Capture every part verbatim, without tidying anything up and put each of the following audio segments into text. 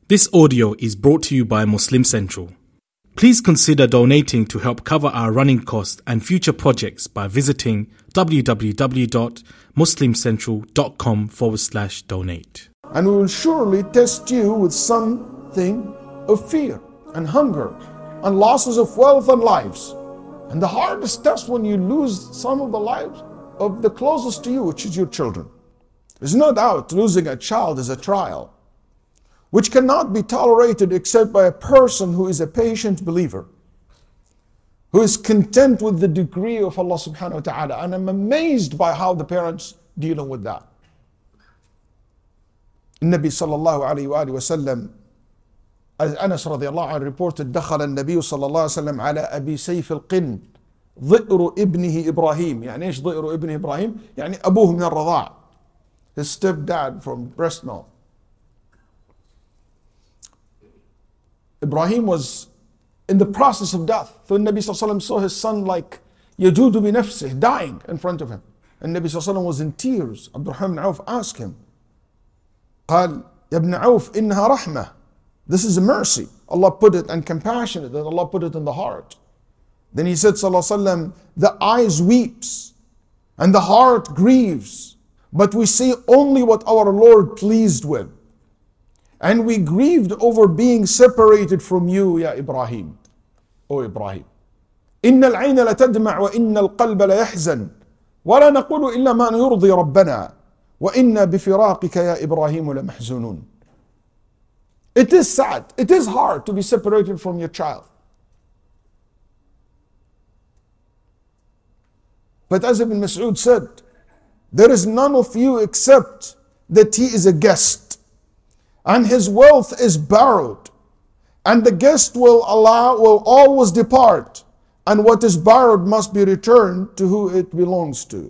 This audio is brought to you by Muslim Central. Please consider donating to help cover our running costs and future projects by visiting www.muslimcentral.com forward slash donate. And we will surely test you with something of fear and hunger and losses of wealth and lives. And the hardest test when you lose some of the lives of the closest to you, which is your children. There's no doubt losing a child is a trial, which cannot be tolerated except by a person who is a patient believer, who is content with the degree of Allah subhanahu wa ta'ala. And I'm amazed by how the parents dealing with that. Nabi sallallahu alayhi wa sallam, as Anas radiallahu anhu reported, دخل النبي صلى الله عليه وسلم على أبي سيف القن ضئر ابنه إبراهيم. يعني إيش ضئر ابن إبراهيم؟ يعني أبوه من الرضاع, his stepdad from breast milk. Ibrahim was in the process of death. So Nabi sallallahu alayhi wa sallam saw his son like يجود بنفسه, dying in front of him. And Nabi sallallahu alayhi wa sallam was in tears. Abdurrahman ibn Auf asked him, قال يا ابن عوف إنها رحمة. This is a mercy. Allah put it, and compassionate, that Allah put it in the heart. Then he said, sallallahu alaihi wasallam, the eyes weeps and the heart grieves, but we see only what our Lord pleased with. And we grieved over being separated from you, Ya Ibrahim. O Ibrahim. إن العين لتدمع وإن القلب ليحزن ولا نقول إلا ما يرضي ربنا وإنا بفراقك يا إبراهيم لمحزونون. It is sad, it is hard to be separated from your child. But as Ibn Mas'ud said, there is none of you except that he is a guest, and his wealth is borrowed, and the guest will allow will always depart, and what is borrowed must be returned to who it belongs to.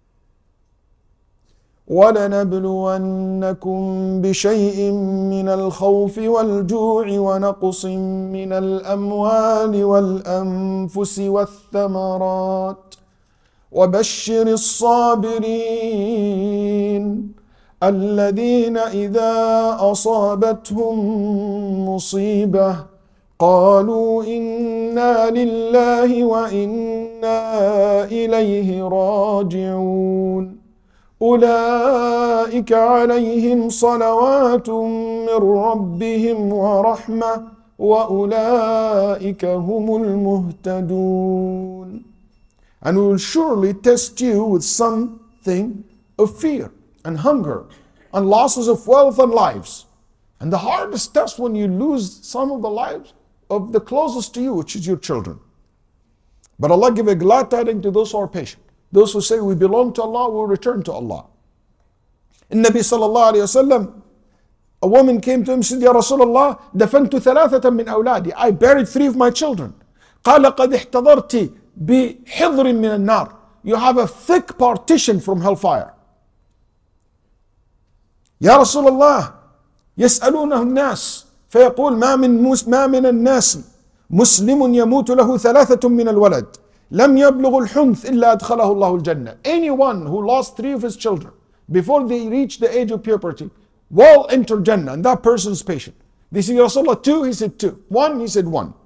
وَلَنَبْلُوَنَّكُمْ بِشَيْءٍ مِّنَ الْخَوْفِ وَالْجُوعِ وَنَقْصٍ مِّنَ الْأَمْوَالِ وَالْأَنفُسِ وَالثَّمَرَاتِ وَبَشِّرِ الصَّابِرِينَ الَّذِينَ إِذَا أَصَابَتْهُم مُّصِيبَةٌ قَالُوا إِنَّا لِلَّهِ وَإِنَّا إِلَيْهِ رَاجِعُونَ أولئك عليهم صلوات من ربهم ورحمة وأولئك هم المهتدون. And we will surely test you with something of fear and hunger and losses of wealth and lives. And the hardest test when you lose some of the lives of the closest to you, which is your children. But Allah give a glad tidings to those who are patient. Those who say we belong to Allah will return to Allah. In Nabi sallallahu alayhi wa sallam, a woman came to him and said, Ya Rasulullah, دفنت ثلاثة من أولادي. I buried three of my children. قال قد احتضرت بحضر من النار. You have a thick partition from hellfire. يا رسول الله يسألونه الناس فيقول ما من ما من الناس مسلم يموت له ثلاثة من الولد لم يبلغ الحنث إلا أدخله الله الجنة. Anyone who lost three of his children before they reach the age of puberty will enter Jannah, and that person is patient. They said, Ya Rasulullah, two? He said two. One? He said one.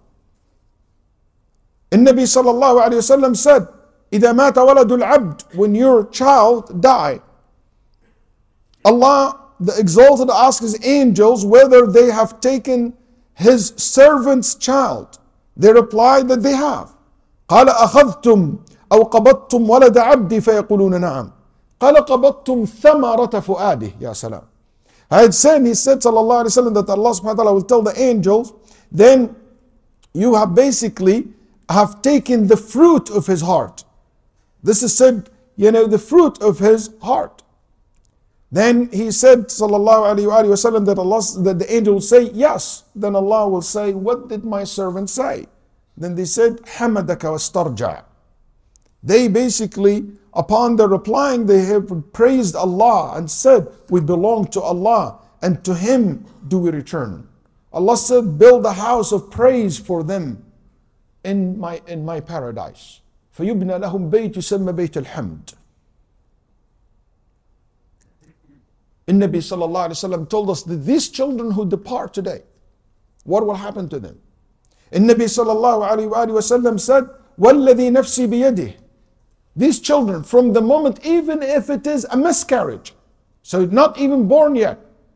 And Nabi sallallahu alayhi wa sallam said, إذا مات ولد العبد, when your child die, Allah the Exalted asks his angels whether they have taken his servant's child. They replied that they have. قال أخذتم أو قبضتم ولد عبدي فيقولون نعم قال قبضتم ثمرة فؤاده. يا سلام. I had said, he said sallallahu alayhi wa sallam, that Allah subhanahu wa ta'ala will tell the angels, then you have basically have taken the fruit of his heart. This is said, you know, the fruit of his heart. Then he said sallallahu alayhi wa sallam that Allah, that the angel will say yes. Then Allah will say, what did my servant say? Then they said, حَمَدَكَ وَاسْتَرْجَعَ. They basically, upon their replying, they have praised Allah and said, we belong to Allah and to Him do we return. Allah said, build a house of praise for them in my, in my paradise. فَيُبْنَى لَهُمْ بَيْتُ يُسَمَّى بَيْتَ الْحَمْدِ. Nabi sallallahu alayhi wa sallam told us that these children who depart today, what will happen to them? And Nabi sallallahu alayhi wa sallam said, وَالَّذِي نَفْسِي بِيَدِهِ. These children, from the moment, even if it is a miscarriage, so not even born yet,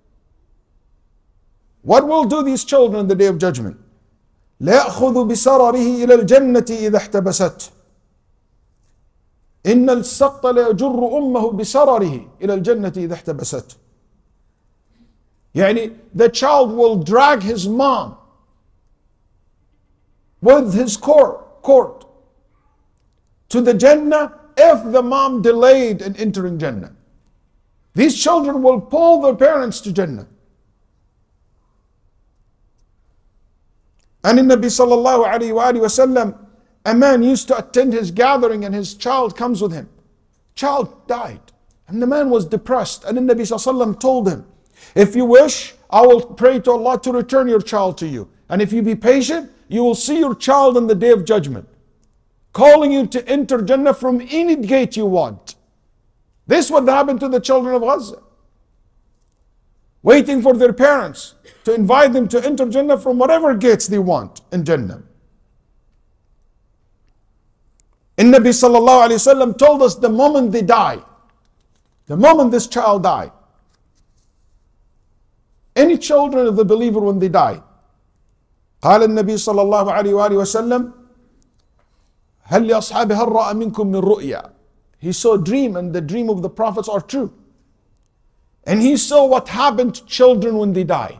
what will do these children on the Day of Judgment? لَيَأْخُذُ بِسَرَرِهِ إِلَى الْجَنَّةِ إِذَا احْتَبَسَتْ. إِنَّ السَّقْطَ لَيَجُرُّ أُمَّهُ بِسَرَرِهِ إِلَى الْجَنَّةِ إِذَا احْتَبَسَتْ. يعني, the child will drag his mom with his cord, cord to the Jannah if the mom delayed in entering Jannah. These children will pull their parents to Jannah. And in Nabi sallallahu alayhi wa sallam, a man used to attend his gathering and his child comes with him. Child died. And the man was depressed. And then Nabi sallallahu alayhi wa sallam told him, if you wish, I will pray to Allah to return your child to you. And if you be patient, you will see your child on the Day of Judgment, calling you to enter Jannah from any gate you want. This is what happened to the children of Gaza. Waiting for their parents to invite them to enter Jannah from whatever gates they want in Jannah. And Nabi sallallahu alayhi wa sallam told us the moment they die, the moment this child died, any children of the believer when they die, قال النبي صلى الله عليه وآله وسلم هل لأصحاب هل رأى منكم من رؤيا. He saw a dream, and the dream of the prophets are true. And he saw what happened to children when they die.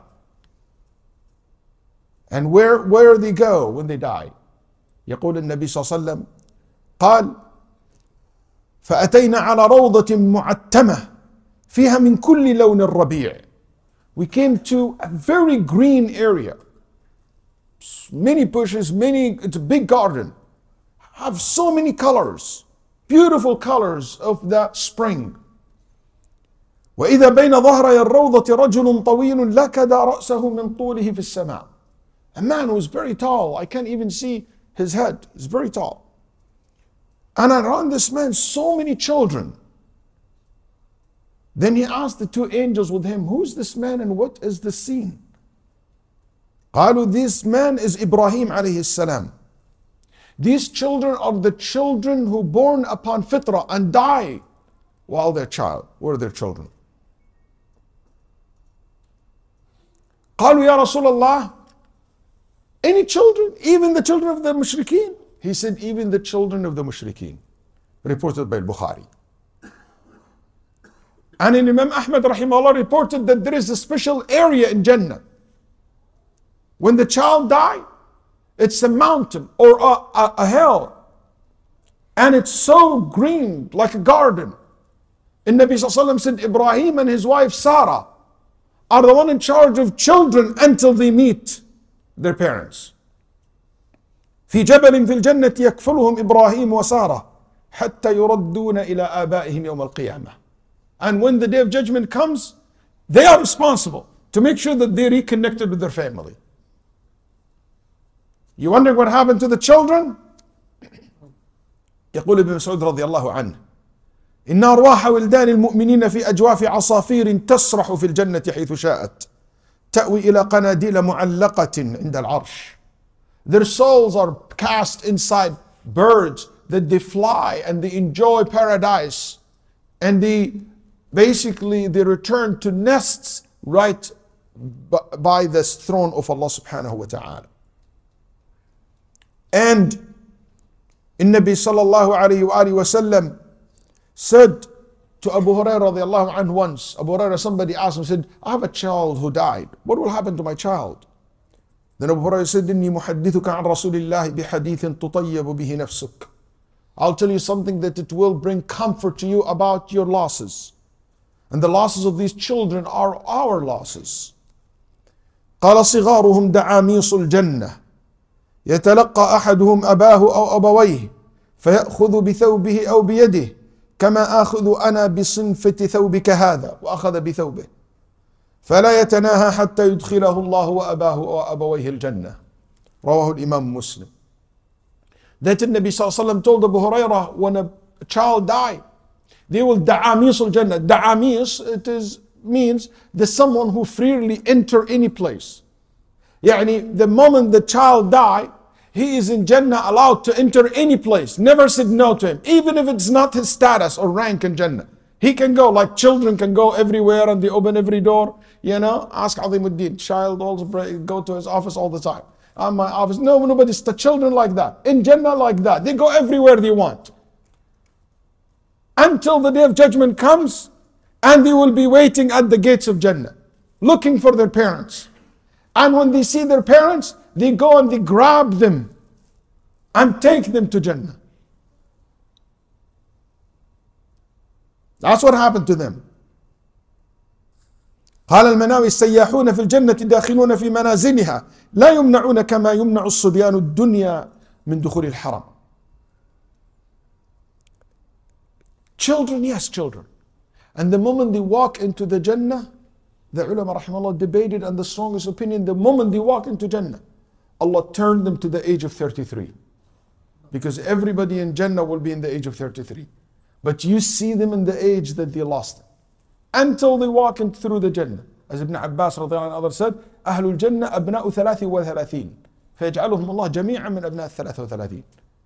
And where, where they go when they die. يقول النبي صلى الله عليه وسلم قال فأتينا على روضة معتمة فيها من كل لون الربيع. We came to a very green area. Many bushes, many, it's a big garden. Have so many colors, beautiful colors of the spring. وإذا بين ظهري الروضة رجل طويل لكد رأسه من طوله في السماء. A man who is very tall, I can't even see his head, he's very tall. And around this man, so many children. Then he asked the two angels with him, who's this man and what is the scene? قالوا, this man is Ibrahim alayhi salam. These children are the children who born upon fitrah and die while they're child, were their children. قالوا يا رسول الله, any children, even the children of the mushrikeen? He said, even the children of the mushrikeen. Reported by Bukhari. And in Imam Ahmad rahimahullah reported that there is a special area in Jannah. When the child dies, it's a mountain or a, a, a hill. And it's so green, like a garden. And Nabi sallallahu alayhi wa sallam said, Ibrahim and his wife Sarah are the one in charge of children until they meet their parents. في جبل في الجنة يكفلهم إبراهيم وسارة حتى يردون إلى آبائهم يوم القيامة. And when the Day of Judgment comes, they are responsible to make sure that they reconnected with their family. You wonder what happened to the children? يقول ابن مسعود رضي الله عنه إن أرواح ولدان المؤمنين في أجواف عصافير تسرح في الجنة حيث شاءت تأوي إلى قناديل معلقة عند العرش. Their souls are cast inside birds that they fly and they enjoy paradise, and they basically they return to nests right by this throne of Allah subhanahu wa ta'ala. And in Nabi sallallahu alayhi wa alayhi wa sallam said to Abu Hurairah radiallahu anhu once, Abu Hurairah, somebody asked him, said, I have a child who died. What will happen to my child? Then Abu Hurairah said, إني محدثك عن رسول الله بحديث تطيب به نفسك. I'll tell you something that it will bring comfort to you about your losses. And the losses of these children are our losses. قال صغارهم دعاميص الجنة يتلقى أحدهم أباه أو أبويه فيأخذ بثوبه أو بيده كما آخذ أنا بصنفة ثوبك هذا وأخذ بثوبه فلا يتناهى حتى يدخله الله وأباه وأبويه الجنة. رواه الإمام مسلم. That the Nabi sallallahu alaihi wasallam told Abu Hurairah, when a child died, they will da'amis al-jannah. Da'amis, it is means the someone who freely enter any place. Yani the moment the child die, he is in Jannah allowed to enter any place. Never said no to him. Even if it's not his status or rank in Jannah. He can go like children can go everywhere and they open every door. You know, ask Azimuddin. Child also go to his office all the time. On my office. No, nobody's the children like that. In Jannah like that. They go everywhere they want. Until the day of judgment comes and they will be waiting at the gates of Jannah. Looking for their parents. And when they see their parents, they go and they grab them and take them to Jannah. That's what happened to them. قال المناوي السياحون في الجنة داخلون في منازلها لا يمنعون كما يمنع الصبيان الدنيا من دخول الحرم. Children, yes, children. And the moment they walk into the Jannah, the ulama rahimahullah debated, and the strongest opinion, the moment they walk into Jannah, Allah turned them to the age of thirty-three. Because everybody in Jannah will be in the age of thirty-three. But you see them in the age that they lost it. Until they walk in through the Jannah. As Ibn Abbas radiallahu anhu others said, أهل الجنة أبناء ثلاث وثلاثين فيجعلهم الله جميعا من أبناء الثلاث وثلاثين.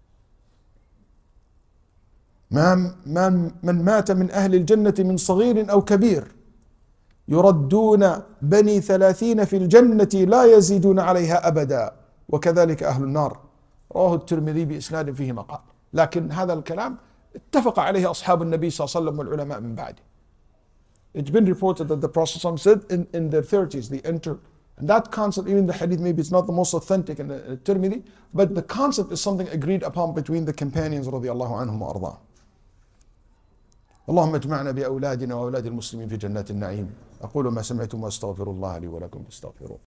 من من مات من أهل الجنة من صغير أو كبير يردون بني ثلاثين في الجنة لا يزيدون عليها أبدا وكذلك أهل النار. رواه الترمذي بإسناد فيه مقال. لكن هذا الكلام اتفق عليه أصحاب النبي صلى الله عليه وسلم والعلماء من بعده. It's been reported that the Prophet said in, in their thirties they enter. And that concept, even the hadith, maybe it's not the most authentic in the uh, Tirmidhi, but the concept is something agreed upon between the companions رضي الله عنهم وأرضاهم. اللهم اجمعنا بأولادنا وأولاد المسلمين في جنات النعيم. أقول ما سمعتم وأستغفر الله لي ولكم فاستغفروه.